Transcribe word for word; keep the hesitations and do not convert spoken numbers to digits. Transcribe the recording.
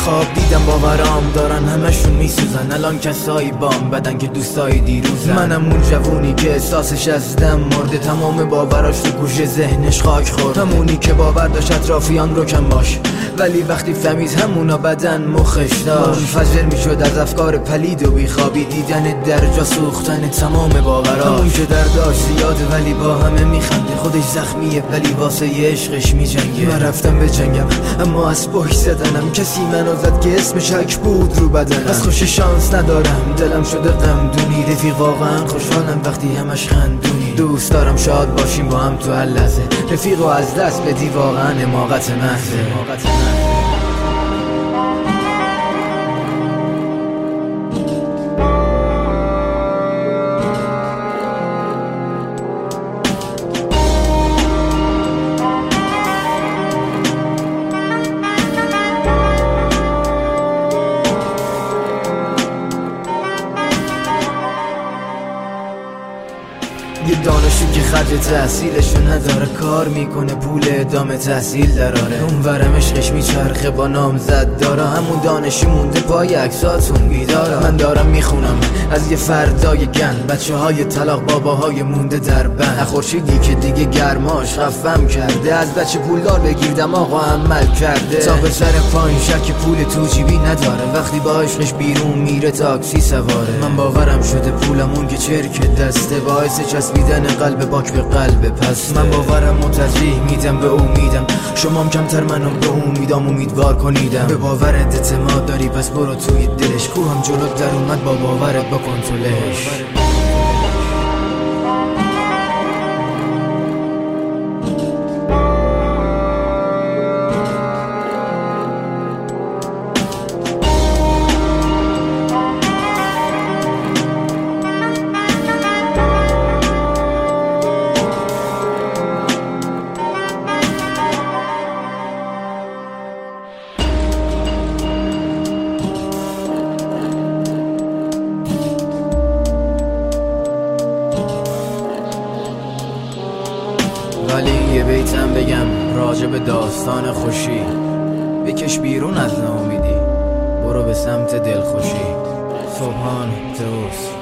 خواب دیدم باورام دارن همشون میسوزن، الان کسایی بام بدن که دوستای دیروزن. منم اون جوونی که احساسش از دم مرده، تمام باوراش تو گوشه ذهنش خاک خورد. همونی که باور داشت اطرافیان رو کم باش، ولی وقتی فهمید همونا بدن مخش داشت. منفجر میشد از افکار پلید و بیخوابی، دیدن درجا سوختن تمام باورا. همون که درداش زیاده ولی با همه میخنده، خودش زخمیه ولی واسه عشقش میجنگه. من رفتم به جنگم اما از پشت زدنم، کسی منو زد که اسمش حک بود رو بدنم. از خوش شانس ندارم دلم شده غمدونی، رفیق واقعا خوشحالم وقتی همش خندونی. دوست دارم شاد باشیم با هم تو هر لحظه، رفیقو از دست بدی واقعا حماقت محضه. یه دانشو که خرج تحصیلشو نداره، کار میکنه پول ادامه تحصیل دراره. اون ورم عشقش میچرخه با نامزد داره، همون دانشی مونده پای عکساتون بیداره. من دارم میخونم از یه فردای گن، بچه های طلاق باباهای مونده در بند. خورشیدی که دیگه گرماش خفم کرده، از بچه پولدار بگیردم آقا عمل کرده. تا به سر پایین شک پول تو جیبی نداره، وقتی با عشقش بیرون میره تاکسی سواره. من باورم شده پولمون که چرک دسته، باعث چسبیدن قلب باک به قلب پس. من باورم و ترجیح میدم به امیدم، شمام کمتر منو به امیدام امیدوار کنیدم. به باورت اعتماد داری پس برو توی دلش، کوهم جلو در اومد با باورت بکن تولش. ولی یه بیتم بگم راجع به داستان خوشی، بکش بیرون از ناامیدی، برو به سمت دلخوشی. صبحان توس.